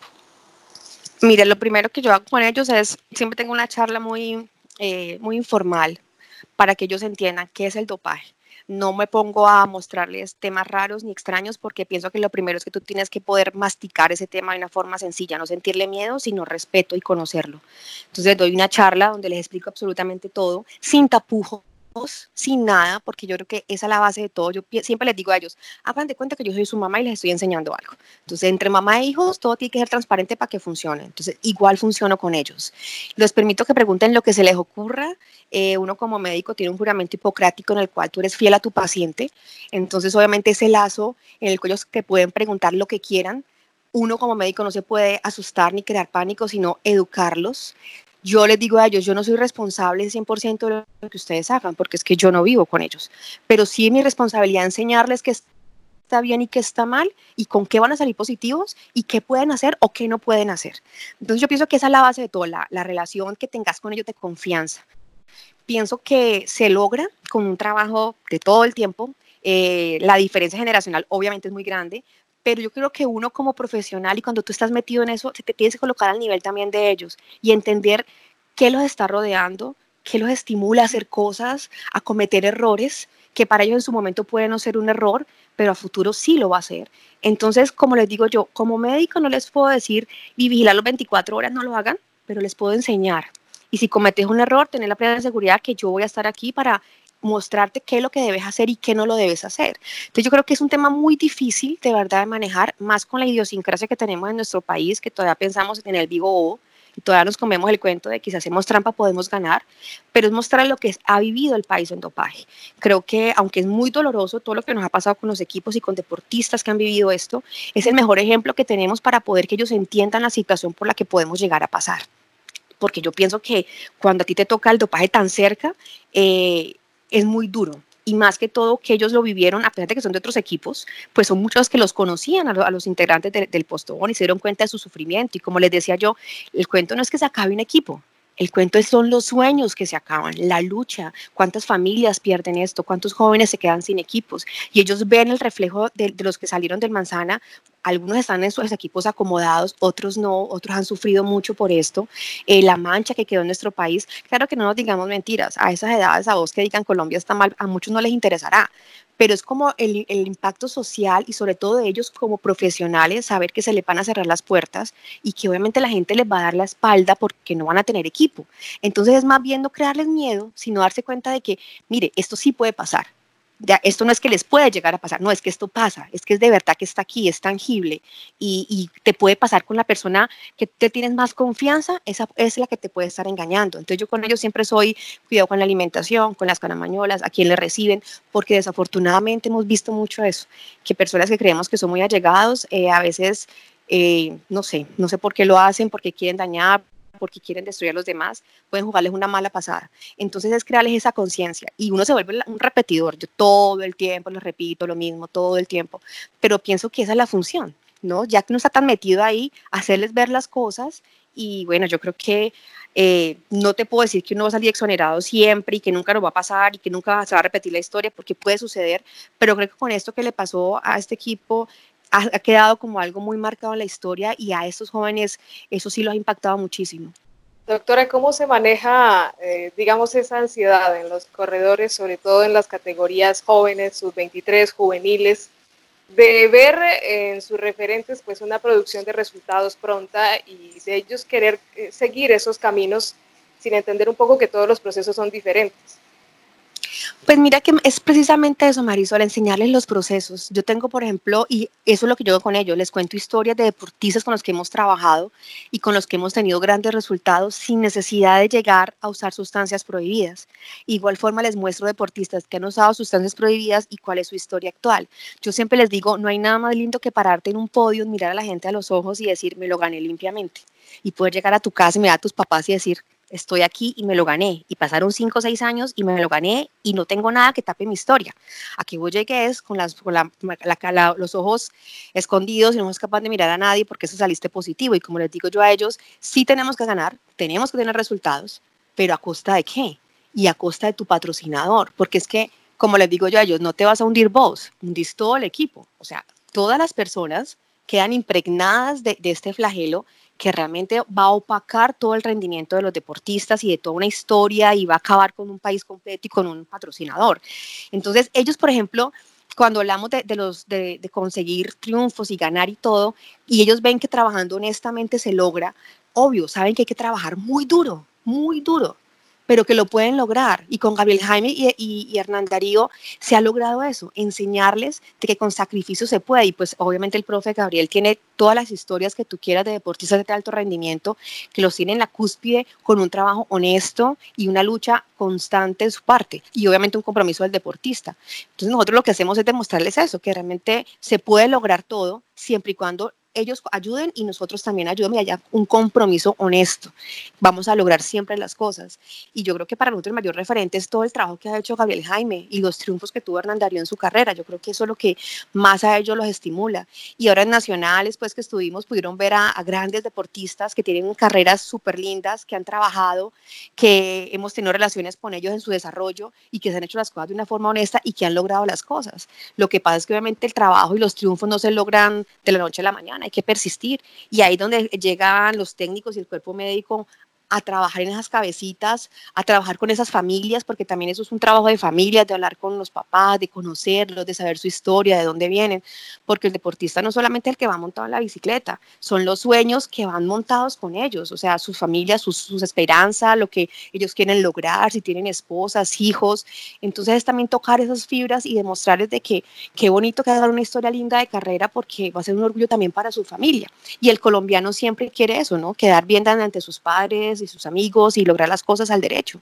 Mire, lo primero que yo hago con ellos es, siempre tengo una charla muy, eh, muy informal para que ellos entiendan qué es el dopaje. No me pongo a mostrarles temas raros ni extraños, porque pienso que lo primero es que tú tienes que poder masticar ese tema de una forma sencilla, no sentirle miedo, sino respeto y conocerlo. Entonces doy una charla donde les explico absolutamente todo, sin tapujos, sin nada, porque yo creo que esa es la base de todo. Yo siempre les digo a ellos, hagan de cuenta que yo soy su mamá y les estoy enseñando algo. Entonces, entre mamá e hijos, todo tiene que ser transparente para que funcione. Entonces, igual funciono con ellos. Les permito que pregunten lo que se les ocurra. Eh, uno como médico tiene un juramento hipocrático en el cual tú eres fiel a tu paciente. Entonces, obviamente, ese lazo en el cual ellos que pueden preguntar lo que quieran. Uno como médico no se puede asustar ni crear pánico, sino educarlos. Yo les digo a ellos, yo no soy responsable cien por ciento de lo que ustedes hagan, porque es que yo no vivo con ellos. Pero sí es mi responsabilidad enseñarles que está bien y qué está mal, y con qué van a salir positivos, y qué pueden hacer o qué no pueden hacer. Entonces yo pienso que esa es la base de todo, la, la relación que tengas con ellos de confianza. Pienso que se logra con un trabajo de todo el tiempo. Eh, la diferencia generacional obviamente es muy grande, pero yo creo que uno como profesional y cuando tú estás metido en eso, te tienes que colocar al nivel también de ellos y entender qué los está rodeando, qué los estimula a hacer cosas, a cometer errores, que para ellos en su momento puede no ser un error, pero a futuro sí lo va a hacer. Entonces, como les digo yo, como médico no les puedo decir y vigilarlos veinticuatro horas, no lo hagan, pero les puedo enseñar. Y si cometes un error, tener la plena seguridad que yo voy a estar aquí para mostrarte qué es lo que debes hacer y qué no lo debes hacer. Entonces yo creo que es un tema muy difícil de verdad de manejar, más con la idiosincrasia que tenemos en nuestro país, que todavía pensamos en el vivo bobo y todavía nos comemos el cuento de que si hacemos trampa podemos ganar, pero es mostrar lo que es, ha vivido el país en dopaje. Creo que aunque es muy doloroso todo lo que nos ha pasado con los equipos y con deportistas que han vivido esto, es el mejor ejemplo que tenemos para poder que ellos entiendan la situación por la que podemos llegar a pasar. Porque yo pienso que cuando a ti te toca el dopaje tan cerca, eh, es muy duro. Y más que todo que ellos lo vivieron, a pesar de que son de otros equipos, pues son muchos que los conocían a, lo, a los integrantes de, del Postobón y se dieron cuenta de su sufrimiento. Y como les decía yo, el cuento no es que se acabe un equipo, el cuento son los sueños que se acaban, la lucha, cuántas familias pierden esto, cuántos jóvenes se quedan sin equipos. Y ellos ven el reflejo de, de los que salieron del Manzana. Algunos están en sus equipos acomodados, otros no, otros han sufrido mucho por esto. Eh, la mancha que quedó en nuestro país, claro que no nos digamos mentiras, a esas edades, a vos que digan Colombia está mal, a muchos no les interesará, pero es como el, el impacto social y sobre todo de ellos como profesionales, saber que se les van a cerrar las puertas y que obviamente la gente les va a dar la espalda porque no van a tener equipo. Entonces es más bien no crearles miedo, sino darse cuenta de que, mire, esto sí puede pasar. Ya, esto no es que les pueda llegar a pasar, no, es que esto pasa, es que es de verdad que está aquí, es tangible y, y te puede pasar con la persona que te tienes más confianza, esa es la que te puede estar engañando. Entonces yo con ellos siempre soy cuidado con la alimentación, con las caramañolas, a quién le reciben, porque desafortunadamente hemos visto mucho eso, que personas que creemos que son muy allegados, eh, a veces, eh, no sé, no sé por qué lo hacen, porque quieren dañar, porque quieren destruir a los demás, pueden jugarles una mala pasada. Entonces es crearles esa conciencia y uno se vuelve un repetidor. Yo todo el tiempo les repito lo mismo, todo el tiempo, pero pienso que esa es la función, ¿no? Ya que uno está tan metido ahí, hacerles ver las cosas y bueno, yo creo que eh, no te puedo decir que uno va a salir exonerado siempre y que nunca nos va a pasar y que nunca se va a repetir la historia porque puede suceder, pero creo que con esto que le pasó a este equipo ha, ha quedado como algo muy marcado en la historia y a estos jóvenes eso sí los ha impactado muchísimo. Doctora, ¿cómo se maneja, eh, digamos, esa ansiedad en los corredores, sobre todo en las categorías jóvenes, sub veintitrés, juveniles, de ver en sus referentes pues una producción de resultados pronta y de ellos querer eh, seguir esos caminos sin entender un poco que todos los procesos son diferentes? Pues mira que es precisamente eso, Marisol, enseñarles los procesos. Yo tengo, por ejemplo, y eso es lo que yo hago con ellos, les cuento historias de deportistas con los que hemos trabajado y con los que hemos tenido grandes resultados sin necesidad de llegar a usar sustancias prohibidas. Igual forma les muestro deportistas que han usado sustancias prohibidas y cuál es su historia actual. Yo siempre les digo, no hay nada más lindo que pararte en un podio, mirar a la gente a los ojos y decir, me lo gané limpiamente. Y poder llegar a tu casa y mirar a tus papás y decir, estoy aquí y me lo gané. Y pasaron cinco o seis años y me lo gané y no tengo nada que tape mi historia. Aquí vos llegué es con, las, con la, la, la, los ojos escondidos y no es capaz de mirar a nadie porque eso saliste positivo. Y como les digo yo a ellos, sí tenemos que ganar, tenemos que tener resultados, pero ¿a costa de qué? Y a costa de tu patrocinador. Porque es que, como les digo yo a ellos, no te vas a hundir vos, hundís todo el equipo. O sea, todas las personas quedan impregnadas de, de este flagelo que realmente va a opacar todo el rendimiento de los deportistas y de toda una historia y va a acabar con un país completo y con un patrocinador. Entonces, ellos, por ejemplo, cuando hablamos de, de, los, de, de conseguir triunfos y ganar y todo, y ellos ven que trabajando honestamente se logra, obvio, saben que hay que trabajar muy duro, muy duro, pero que lo pueden lograr. Y con Gabriel Jaime y, y, y Hernán Darío se ha logrado eso, enseñarles de que con sacrificio se puede. Y pues obviamente el profe Gabriel tiene todas las historias que tú quieras de deportistas de alto rendimiento, que los tiene en la cúspide con un trabajo honesto y una lucha constante de su parte. Y obviamente un compromiso del deportista. Entonces nosotros lo que hacemos es demostrarles eso, que realmente se puede lograr todo siempre y cuando ellos ayuden y nosotros también ayudemos y haya un compromiso honesto. Vamos a lograr siempre las cosas. Y yo creo que para nosotros el mayor referente es todo el trabajo que ha hecho Gabriel Jaime y los triunfos que tuvo Hernán Darío en su carrera. Yo creo que eso es lo que más a ellos los estimula. Y ahora en nacionales, pues que estuvimos, pudieron ver a, a grandes deportistas que tienen carreras súper lindas, que han trabajado, que hemos tenido relaciones con ellos en su desarrollo y que se han hecho las cosas de una forma honesta y que han logrado las cosas. Lo que pasa es que obviamente el trabajo y los triunfos no se logran de la noche a la mañana, hay que persistir. Y ahí es donde llegan los técnicos y el cuerpo médico a trabajar en esas cabecitas, a trabajar con esas familias, porque también eso es un trabajo de familias, de hablar con los papás, de conocerlos, de saber su historia, de dónde vienen, porque el deportista no solamente el que va montado en la bicicleta, son los sueños que van montados con ellos, o sea, sus familias, sus, sus esperanzas, lo que ellos quieren lograr, si tienen esposas, hijos, entonces es también tocar esas fibras y demostrarles de que qué bonito que hagan una historia linda de carrera, porque va a ser un orgullo también para su familia, y el colombiano siempre quiere eso, ¿no? Quedar bien ante sus padres y sus amigos y lograr las cosas al derecho.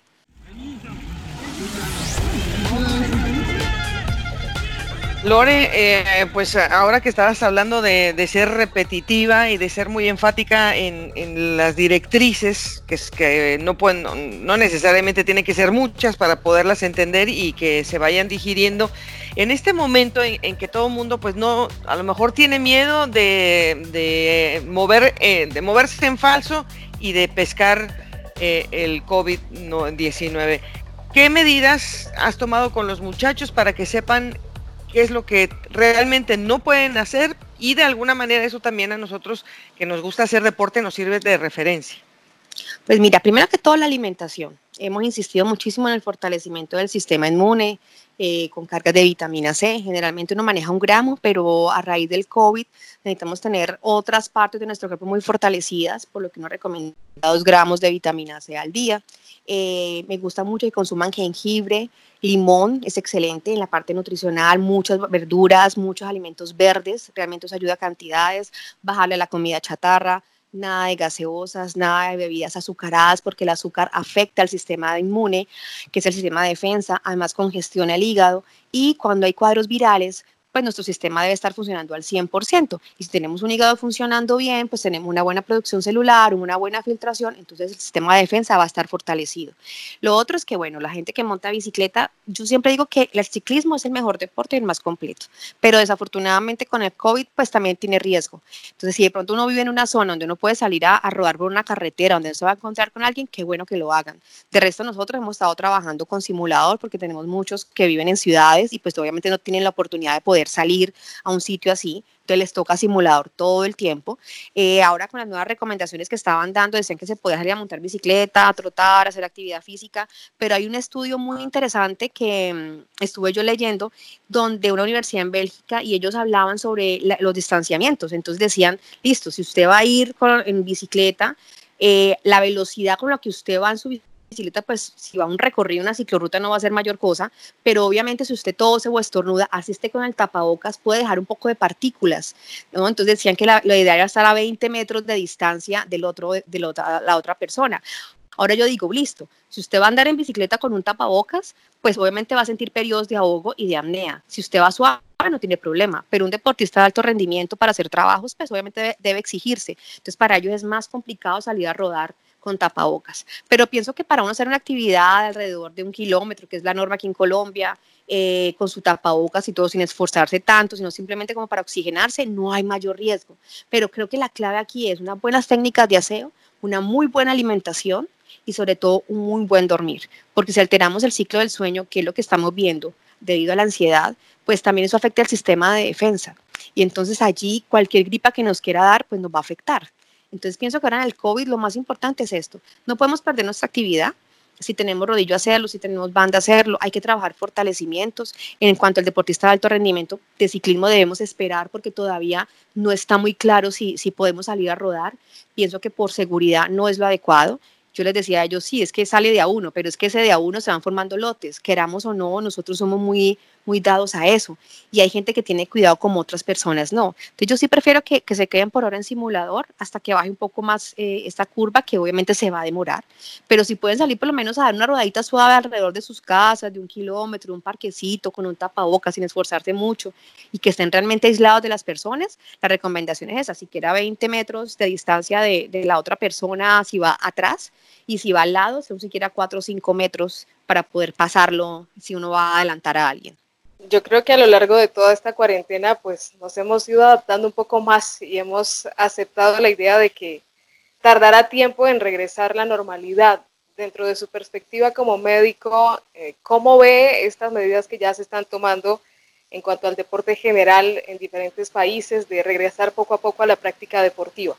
Lore, eh, pues ahora que estabas hablando de, de ser repetitiva y de ser muy enfática en, en las directrices, que, es, que no, pueden, no, no necesariamente tienen que ser muchas para poderlas entender y que se vayan digiriendo, en este momento en, en que todo el mundo pues no, a lo mejor tiene miedo de, de, mover, eh, de moverse en falso y de pescar eh, el COVID diecinueve. ¿Qué medidas has tomado con los muchachos para que sepan qué es lo que realmente no pueden hacer y de alguna manera eso también a nosotros que nos gusta hacer deporte nos sirve de referencia? Pues mira, primero que todo la alimentación. Hemos insistido muchísimo en el fortalecimiento del sistema inmune, eh, con cargas de vitamina C. Generalmente uno maneja un gramo, pero a raíz del COVID necesitamos tener otras partes de nuestro cuerpo muy fortalecidas, por lo que uno recomienda dos gramos de vitamina C al día. Eh, me gusta mucho que consuman jengibre, limón, es excelente en la parte nutricional, muchas verduras, muchos alimentos verdes, realmente eso ayuda a cantidades, bajarle a la comida chatarra, nada de gaseosas, nada de bebidas azucaradas, porque el azúcar afecta al sistema inmune, que es el sistema de defensa, además congestiona el hígado, y cuando hay cuadros virales, pues nuestro sistema debe estar funcionando al cien por ciento. Y si tenemos un hígado funcionando bien, pues tenemos una buena producción celular, una buena filtración, entonces el sistema de defensa va a estar fortalecido. Lo otro es que, bueno, la gente que monta bicicleta, yo siempre digo que el ciclismo es el mejor deporte y el más completo, pero desafortunadamente con el COVID, pues también tiene riesgo. Entonces, si de pronto uno vive en una zona donde uno puede salir a, a rodar por una carretera, donde se va a encontrar con alguien, qué bueno que lo hagan. De resto, nosotros hemos estado trabajando con simulador, porque tenemos muchos que viven en ciudades y pues obviamente no tienen la oportunidad de poder salir a un sitio así, entonces les toca simulador todo el tiempo. Eh, ahora con las nuevas recomendaciones que estaban dando, decían que se podía salir a montar bicicleta, a trotar, a hacer actividad física, pero hay un estudio muy interesante que um, estuve yo leyendo, donde una universidad en Bélgica, y ellos hablaban sobre la, los distanciamientos, entonces decían, listo, si usted va a ir con, en bicicleta, eh, la velocidad con la que usted va en su bicicleta, bicicleta, pues si va a un recorrido, una ciclorruta no va a ser mayor cosa, pero obviamente si usted tose o estornuda, así esté con el tapabocas, puede dejar un poco de partículas, ¿no? Entonces decían que la, la idea era estar a veinte metros de distancia del otro, de la otra, la otra persona. Ahora yo digo, listo, si usted va a andar en bicicleta con un tapabocas, pues obviamente va a sentir periodos de ahogo y de apnea. Si usted va suave, no tiene problema, pero un deportista de alto rendimiento para hacer trabajos, pues obviamente debe, debe exigirse. Entonces para ellos es más complicado salir a rodar con tapabocas. Pero pienso que para uno hacer una actividad de alrededor de un kilómetro, que es la norma aquí en Colombia, eh, con su tapabocas y todo sin esforzarse tanto, sino simplemente como para oxigenarse, no hay mayor riesgo. Pero creo que la clave aquí es unas buenas técnicas de aseo, una muy buena alimentación y sobre todo un muy buen dormir. Porque si alteramos el ciclo del sueño, que es lo que estamos viendo debido a la ansiedad, pues también eso afecta al sistema de defensa. Y entonces allí cualquier gripa que nos quiera dar, pues nos va a afectar. Entonces pienso que ahora en el COVID lo más importante es esto. No podemos perder nuestra actividad. Si tenemos rodillo, hacerlo. Si tenemos banda, hacerlo. Hay que trabajar fortalecimientos. En cuanto al deportista de alto rendimiento de ciclismo, debemos esperar porque todavía no está muy claro si, si podemos salir a rodar. Pienso que por seguridad no es lo adecuado. yo les decía a ellos, sí, es que sale de a uno, pero es que ese de a uno se van formando lotes, queramos o no, nosotros somos muy, muy dados a eso, y hay gente que tiene cuidado como otras personas no. Entonces yo sí prefiero que, que se queden por ahora en simulador hasta que baje un poco más eh, esta curva, que obviamente se va a demorar, pero si pueden salir por lo menos a dar una rodadita suave alrededor de sus casas, de un kilómetro, un parquecito, con un tapabocas, sin esforzarse mucho, y que estén realmente aislados de las personas, la recomendación es esa, siquiera veinte metros de distancia de, de la otra persona si va atrás, y si va al lado, son siquiera cuatro o cinco metros para poder pasarlo si uno va a adelantar a alguien. Yo creo que a lo largo de toda esta cuarentena, pues nos hemos ido adaptando un poco más y hemos aceptado la idea de que tardará tiempo en regresar la normalidad. Dentro de su perspectiva como médico, eh, ¿cómo ve estas medidas que ya se están tomando en cuanto al deporte general en diferentes países, de regresar poco a poco a la práctica deportiva?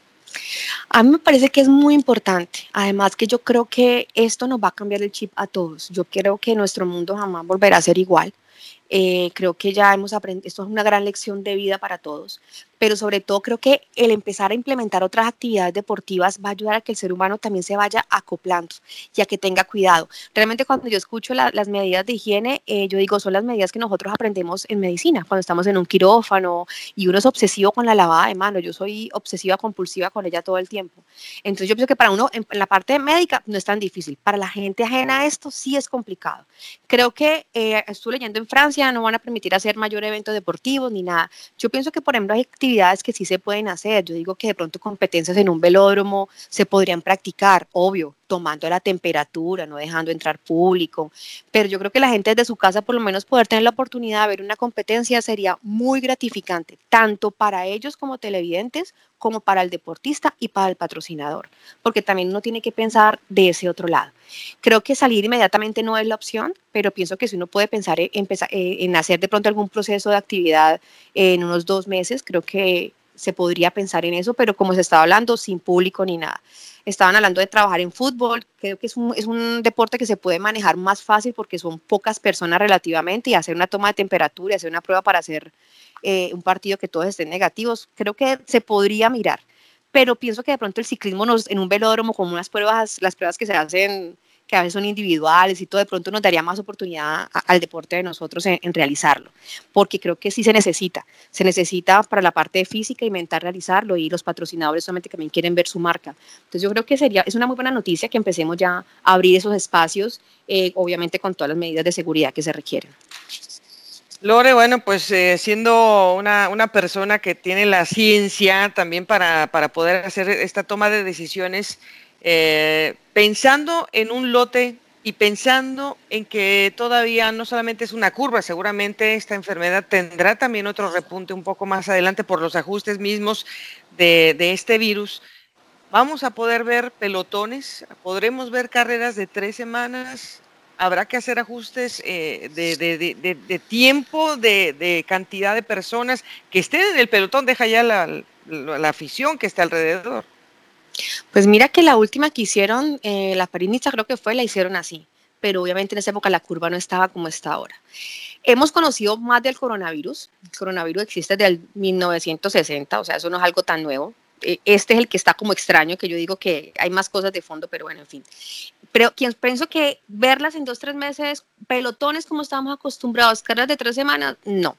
A mí me parece que es muy importante, además que yo creo que esto nos va a cambiar el chip a todos. Yo creo que nuestro mundo jamás volverá a ser igual. Eh, creo que ya hemos aprendido, esto es una gran lección de vida para todos, pero sobre todo creo que el empezar a implementar otras actividades deportivas va a ayudar a que el ser humano también se vaya acoplando y a que tenga cuidado. Realmente cuando yo escucho la, las medidas de higiene, eh, yo digo, son las medidas que nosotros aprendemos en medicina, cuando estamos en un quirófano y uno es obsesivo con la lavada de manos. Yo soy obsesiva compulsiva con ella todo el tiempo. Entonces yo pienso que para uno, en, en la parte médica, no es tan difícil. Para la gente ajena a esto sí es complicado. Creo que eh, estuve leyendo en Francia, no van a permitir hacer mayor eventos deportivos ni nada. Yo pienso que, por ejemplo, hay actividades que sí se pueden hacer. Yo digo que de pronto competencias en un velódromo se podrían practicar, obvio, tomando la temperatura, no dejando entrar público. Pero yo creo que la gente desde su casa, por lo menos poder tener la oportunidad de ver una competencia sería muy gratificante, tanto para ellos como televidentes, como para el deportista y para el patrocinador, porque también uno tiene que pensar de ese otro lado. Creo que salir inmediatamente no es la opción, pero pienso que si uno puede pensar en, empezar, en hacer de pronto algún proceso de actividad en unos dos meses, creo que se podría pensar en eso, pero como se estaba hablando, sin público ni nada. Estaban hablando de trabajar en fútbol, creo que es un, es un deporte que se puede manejar más fácil porque son pocas personas relativamente, y hacer una toma de temperatura y hacer una prueba para hacer eh, un partido que todos estén negativos, creo que se podría mirar. Pero pienso que de pronto el ciclismo nos, en un velódromo, como unas pruebas, las pruebas que se hacen, que a veces son individuales y todo, de pronto nos daría más oportunidad a, al deporte de nosotros en, en realizarlo, porque creo que sí se necesita, se necesita para la parte de física y mental realizarlo, y los patrocinadores solamente también quieren ver su marca. Entonces yo creo que sería, es una muy buena noticia que empecemos ya a abrir esos espacios, eh, obviamente con todas las medidas de seguridad que se requieren. Lore, bueno, pues eh, siendo una, una persona que tiene la ciencia también para, para poder hacer esta toma de decisiones, eh, pensando en un lote y pensando en que todavía no solamente es una curva, seguramente esta enfermedad tendrá también otro repunte un poco más adelante por los ajustes mismos de, de este virus. Vamos a poder ver pelotones, podremos ver carreras de tres semanas. Habrá que hacer ajustes eh, de, de, de, de, de tiempo, de, de cantidad de personas que estén en el pelotón, deja ya la, la, la afición que está alrededor. Pues mira que la última que hicieron, eh, la París-Niza creo que fue, la hicieron así, pero obviamente en esa época la curva no estaba como está ahora. Hemos conocido más del coronavirus. El coronavirus existe desde el mil novecientos sesenta, o sea, eso no es algo tan nuevo. Este es el que está como extraño, que yo digo que hay más cosas de fondo, pero bueno, en fin. Pero quien pienso que verlas en dos, tres meses, pelotones como estábamos acostumbrados, carreras de tres semanas, no.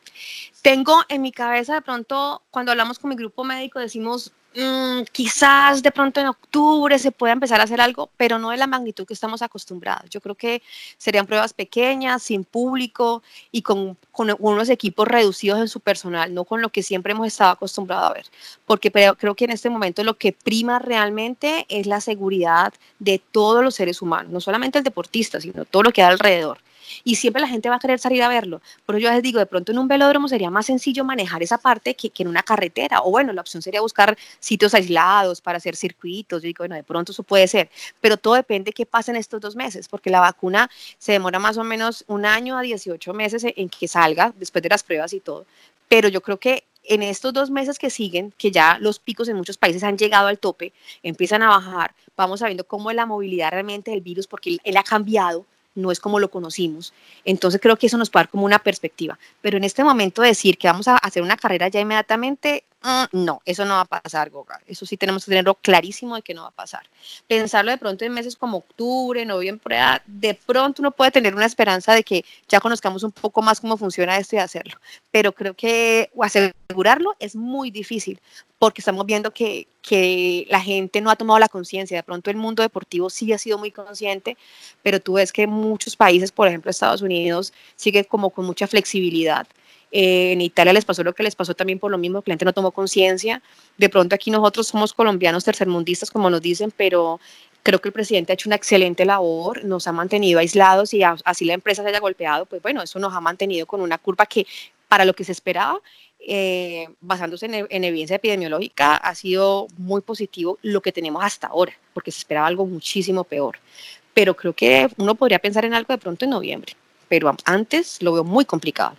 Tengo en mi cabeza de pronto, cuando hablamos con mi grupo médico, decimos, mmm, quizás de pronto en octubre se pueda empezar a hacer algo, pero no de la magnitud que estamos acostumbrados. Yo creo que serían pruebas pequeñas, sin público y con, con unos equipos reducidos en su personal, no con lo que siempre hemos estado acostumbrados a ver. Porque creo que en este momento lo que prima realmente es la seguridad de todos los seres humanos, no solamente el deportista, sino todo lo que hay alrededor. Y siempre la gente va a querer salir a verlo. Pero yo les digo, de pronto en un velódromo sería más sencillo manejar esa parte que, que en una carretera. O bueno, la opción sería buscar sitios aislados para hacer circuitos. Yo digo, bueno, de pronto eso puede ser. Pero todo depende de qué pasa en estos dos meses, porque la vacuna se demora más o menos un año a dieciocho meses en que salga, después de las pruebas y todo. Pero yo creo que en estos dos meses que siguen, que ya los picos en muchos países han llegado al tope, empiezan a bajar, vamos sabiendo cómo es la movilidad realmente del virus, porque él, él ha cambiado, no es como lo conocimos. Entonces creo que eso nos puede dar como una perspectiva. Pero en este momento decir que vamos a hacer una carrera ya inmediatamente, Mm, no, eso no va a pasar, Goga. Eso sí tenemos que tenerlo clarísimo de que no va a pasar. Pensarlo de pronto en meses como octubre, noviembre, ah, de pronto uno puede tener una esperanza de que ya conozcamos un poco más cómo funciona esto y hacerlo. Pero creo que asegurarlo es muy difícil porque estamos viendo que, que la gente no ha tomado la conciencia. De pronto el mundo deportivo sí ha sido muy consciente, pero tú ves que muchos países, por ejemplo Estados Unidos, sigue como con mucha flexibilidad. Eh, en Italia les pasó lo que les pasó también por lo mismo, que la gente no tomó conciencia. De pronto aquí nosotros somos colombianos tercermundistas, como nos dicen, pero creo que el presidente ha hecho una excelente labor, nos ha mantenido aislados y a, así la empresa se haya golpeado, pues bueno, eso nos ha mantenido con una curva que para lo que se esperaba, eh, basándose en, en evidencia epidemiológica, ha sido muy positivo lo que tenemos hasta ahora, porque se esperaba algo muchísimo peor. Pero creo que uno podría pensar en algo de pronto en noviembre, pero antes lo veo muy complicado.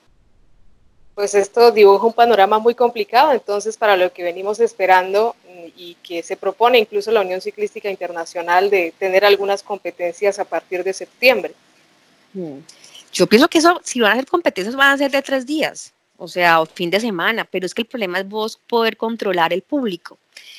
Pues esto dibuja un panorama muy complicado, entonces para lo que venimos esperando y que se propone incluso la Unión Ciclística Internacional de tener algunas competencias a partir de septiembre. Yo pienso que eso, si van a ser competencias, van a ser de tres días, o sea, o fin de semana, pero es que el problema es vos poder controlar el público.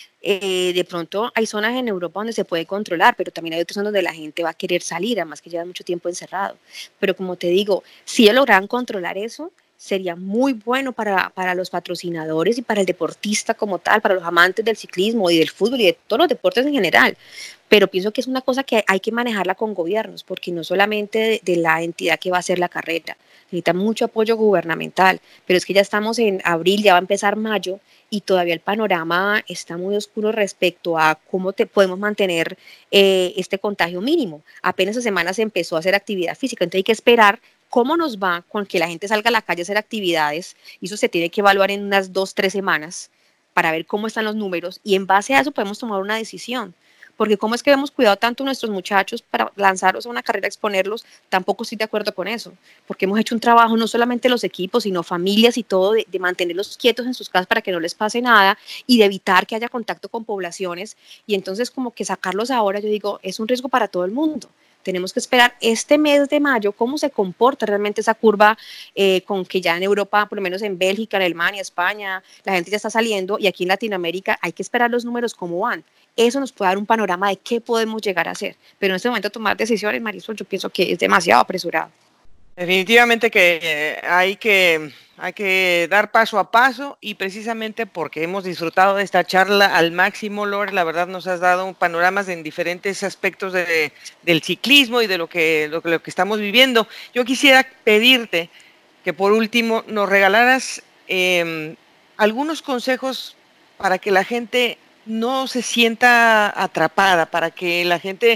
Eh, de pronto hay zonas en Europa donde se puede controlar, pero también hay otras zonas donde la gente va a querer salir, además que llevan mucho tiempo encerrado. Pero como te digo, si ellos lograran controlar eso, sería muy bueno para, para los patrocinadores y para el deportista como tal, para los amantes del ciclismo y del fútbol y de todos los deportes en general. Pero pienso que es una cosa que hay que manejarla con gobiernos, porque no solamente de, de la entidad que va a hacer la carrera, necesita mucho apoyo gubernamental, pero es que ya estamos en abril, ya va a empezar mayo, y todavía el panorama está muy oscuro respecto a cómo te podemos mantener eh, este contagio mínimo. Apenas esa semana se empezó a hacer actividad física, entonces hay que esperar cómo nos va con que la gente salga a la calle a hacer actividades, y eso se tiene que evaluar en unas dos, tres semanas para ver cómo están los números, y en base a eso podemos tomar una decisión. Porque cómo es que hemos cuidado tanto a nuestros muchachos para lanzarlos a una carrera, exponerlos, tampoco estoy de acuerdo con eso, porque hemos hecho un trabajo no solamente los equipos, sino familias y todo, de, de mantenerlos quietos en sus casas para que no les pase nada y de evitar que haya contacto con poblaciones, y entonces como que sacarlos ahora, yo digo, es un riesgo para todo el mundo. Tenemos que esperar este mes de mayo cómo se comporta realmente esa curva, eh, con que ya en Europa, por lo menos en Bélgica, en Alemania, España, la gente ya está saliendo, y aquí en Latinoamérica hay que esperar los números cómo van. Eso nos puede dar un panorama de qué podemos llegar a hacer. Pero en este momento tomar decisiones, Marisol, yo pienso que es demasiado apresurado. Definitivamente que eh, hay que hay que dar paso a paso, y precisamente porque hemos disfrutado de esta charla al máximo, Lore, la verdad nos has dado panoramas en diferentes aspectos de, del ciclismo y de lo que, lo, lo que estamos viviendo. Yo quisiera pedirte que por último nos regalaras eh, algunos consejos para que la gente no se sienta atrapada, para que la gente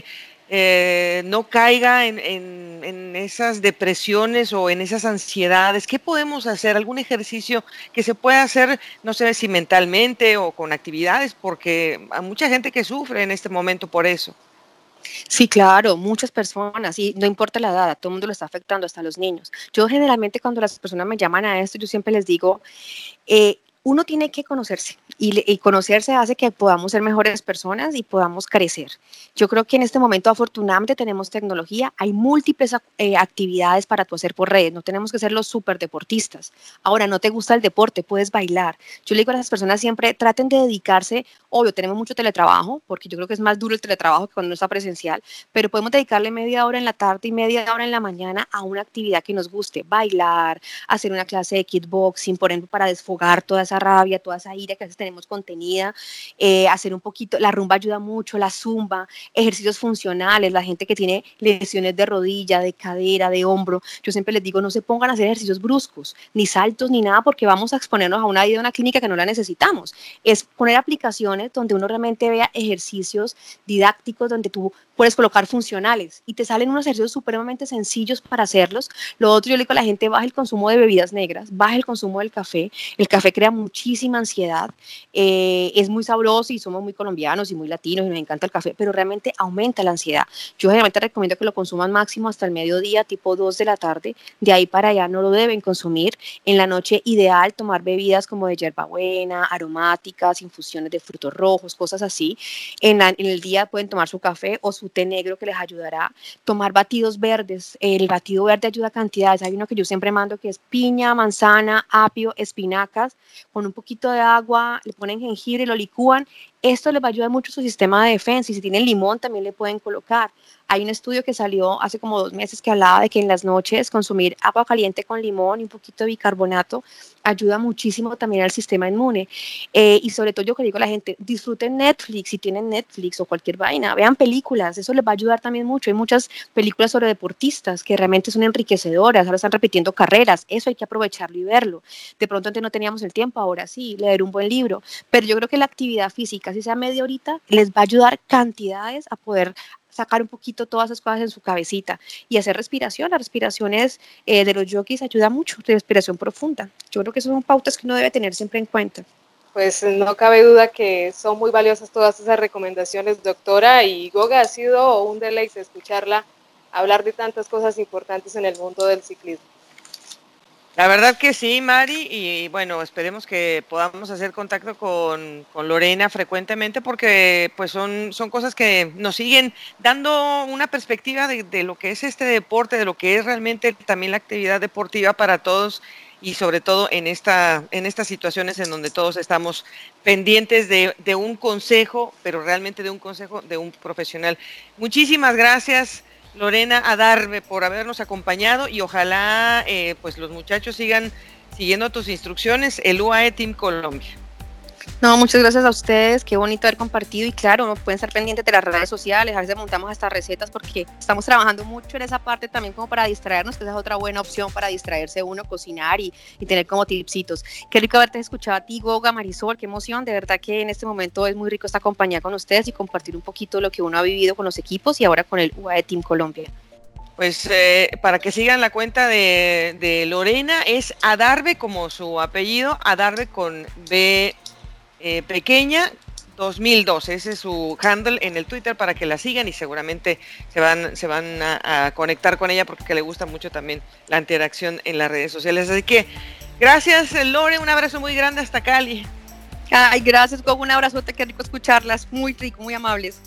eh, no caiga en, en, en esas depresiones o en esas ansiedades. ¿Qué podemos hacer? ¿Algún ejercicio que se pueda hacer, no sé si mentalmente o con actividades? Porque hay mucha gente que sufre en este momento por eso. Sí, claro, muchas personas, y no importa la edad, a todo el mundo lo está afectando, hasta los niños. Yo generalmente cuando las personas me llaman a esto, yo siempre les digo, eh, uno tiene que conocerse, y, y conocerse hace que podamos ser mejores personas y podamos crecer. Yo creo que en este momento afortunadamente tenemos tecnología, hay múltiples eh, actividades para tú hacer por redes, no tenemos que ser los súper deportistas. Ahora, no te gusta el deporte, puedes bailar. Yo le digo a las personas siempre, traten de dedicarse, obvio, tenemos mucho teletrabajo, porque yo creo que es más duro el teletrabajo que cuando uno está presencial, pero podemos dedicarle media hora en la tarde y media hora en la mañana a una actividad que nos guste, bailar, hacer una clase de kickboxing, por ejemplo, para desfogar toda esa rabia, toda esa ira que a veces tenemos contenida, eh, hacer un poquito, la rumba ayuda mucho, la zumba, ejercicios funcionales, la gente que tiene lesiones de rodilla, de cadera, de hombro, yo siempre les digo, no se pongan a hacer ejercicios bruscos, ni saltos, ni nada, porque vamos a exponernos a una ida a una clínica que no la necesitamos. Es poner aplicaciones donde uno realmente vea ejercicios didácticos, donde tú puedes colocar funcionales y te salen unos ejercicios supremamente sencillos para hacerlos. Lo otro, yo le digo a la gente, baja el consumo de bebidas negras, baja el consumo del café. El café crea muchísima ansiedad, eh, es muy sabroso y somos muy colombianos y muy latinos y nos encanta el café, pero realmente aumenta la ansiedad. Yo generalmente recomiendo que lo consuman máximo hasta el mediodía, tipo dos de la tarde, de ahí para allá no lo deben consumir. En la noche ideal tomar bebidas como de hierbabuena, aromáticas, infusiones de frutos rojos, cosas así. En, la, en el día pueden tomar su café o su té negro que les ayudará. Tomar batidos verdes, el batido verde ayuda a cantidades. Hay uno que yo siempre mando que es piña, manzana, apio, espinacas. con un poquito de agua, le ponen jengibre, lo licúan. Esto les va a ayudar mucho a su sistema de defensa, y si tienen limón también le pueden colocar. Hay un estudio que salió hace como dos meses que hablaba de que en las noches consumir agua caliente con limón y un poquito de bicarbonato ayuda muchísimo también al sistema inmune. Eh, y sobre todo yo que digo a la gente, disfruten Netflix, si tienen Netflix o cualquier vaina, vean películas, eso les va a ayudar también mucho. Hay muchas películas sobre deportistas que realmente son enriquecedoras, ahora están repitiendo carreras, eso hay que aprovecharlo y verlo. De pronto antes no teníamos el tiempo, ahora sí, leer un buen libro, pero yo creo que la actividad física, si sea media horita, les va a ayudar cantidades a poder sacar un poquito todas esas cosas en su cabecita y hacer respiración. Las respiraciones eh, de los yogis ayuda mucho, respiración profunda. Yo creo que esas son pautas que uno debe tener siempre en cuenta. Pues no cabe duda que son muy valiosas todas esas recomendaciones, doctora, y Goga, ha sido un deleite escucharla hablar de tantas cosas importantes en el mundo del ciclismo. La verdad que sí, Mari, y bueno, esperemos que podamos hacer contacto con, con Lorena frecuentemente, porque pues son, son cosas que nos siguen dando una perspectiva de, de lo que es este deporte, de lo que es realmente también la actividad deportiva para todos, y sobre todo en, esta, en estas situaciones en donde todos estamos pendientes de, de un consejo, pero realmente de un consejo de un profesional. Muchísimas gracias, Lorena Adarve, por habernos acompañado, y ojalá eh, pues los muchachos sigan siguiendo tus instrucciones, el U A E Team Colombia. No, muchas gracias a ustedes, qué bonito haber compartido, y claro, pueden estar pendientes de las redes sociales, a veces montamos hasta recetas porque estamos trabajando mucho en esa parte también como para distraernos, que esa es otra buena opción para distraerse uno, cocinar y, y tener como tipsitos. Qué rico haberte escuchado a ti, Goga, Marisol, qué emoción, de verdad que en este momento es muy rico esta compañía con ustedes y compartir un poquito lo que uno ha vivido con los equipos y ahora con el U A E Team Colombia. Pues eh, para que sigan la cuenta de, de Lorena, es Adarve como su apellido, Adarve con B eh, pequeña, dos mil doce, ese es su handle en el Twitter para que la sigan, y seguramente se van, se van a, a conectar con ella porque le gusta mucho también la interacción en las redes sociales. Así que gracias, Lore, un abrazo muy grande hasta Cali. Ay, gracias, Gogo, un abrazote, qué rico escucharlas, muy rico, muy amables.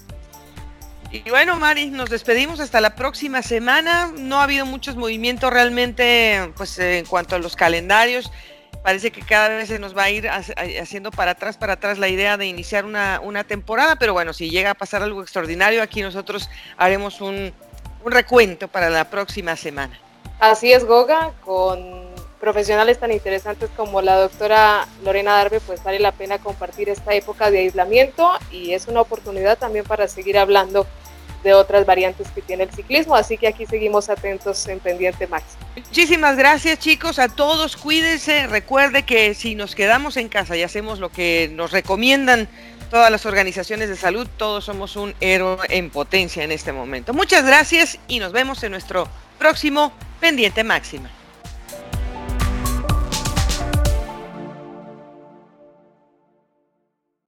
Y bueno, Mari, nos despedimos hasta la próxima semana. No ha habido muchos movimientos realmente, pues en cuanto a los calendarios. Parece que cada vez se nos va a ir haciendo para atrás, para atrás la idea de iniciar una, una temporada, pero bueno, si llega a pasar algo extraordinario, aquí nosotros haremos un, un recuento para la próxima semana. Así es, Goga, con profesionales tan interesantes como la doctora Lorena Adarve, pues vale la pena compartir esta época de aislamiento, y es una oportunidad también para seguir hablando de otras variantes que tiene el ciclismo, así que aquí seguimos atentos en Pendiente Máxima. Muchísimas gracias, chicos, a todos, cuídense, recuerde que si nos quedamos en casa y hacemos lo que nos recomiendan todas las organizaciones de salud, todos somos un héroe en potencia en este momento. Muchas gracias y nos vemos en nuestro próximo Pendiente Máxima.